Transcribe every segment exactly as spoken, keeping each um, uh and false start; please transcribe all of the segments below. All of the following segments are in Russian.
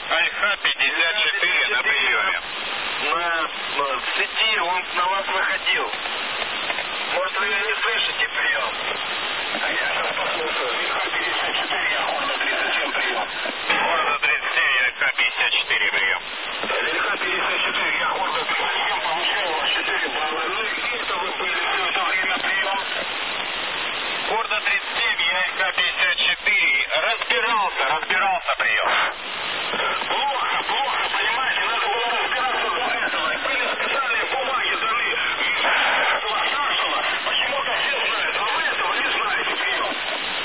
Альфа пятьдесят четыре на приеме. На, в сети он на вас выходил. Может, вы не слышите прием? А я сейчас послушаю. Альфа пятьдесят четыре, я Хорда тридцать семь прием. Хорда тридцать семь, Альфа пятьдесят четыре прием. Альфа пятьдесят четыре, я Хорда тридцать семь, получаю у вас четыре балла. Ну и где это вы были все это время прием? Хорда тридцать семь, я Альфа пятьдесят четыре. Разбирался, разбирался прием. Плохо, плохо, понимаете, надо было разбираться до этого. Были специальные бумаги даны. Старшего, почему-то все знают, а вы этого не знаете, прием.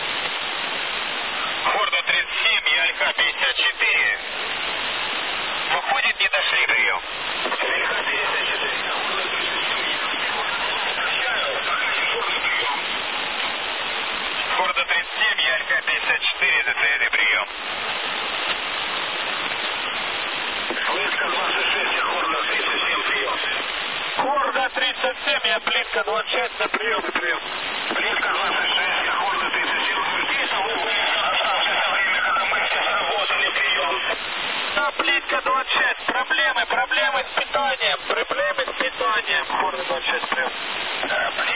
Хорда тридцать семь, я Альфа пятьдесят четыре. Выходит, не дошли прием. Альфа пятьдесят четыре, я Хорда тридцать семь. Прощаю, Хорда прием. Хорда тридцать семь, я Альфа пятьдесят четыре, ДЦС прием. Близко двадцать шесть, я Хорда тридцать семь, прием. Хорда тридцать семь, я близко двадцать шесть на прием и прием. Близко двадцать шесть, я Хорда тридцать семь. Где-то вы были оставшееся время, когда мы все заработали, прием. Да, близко двадцать шесть. Проблемы, проблемы с питанием. Проблемы с питанием. Хорда двадцать шесть, прием. Да,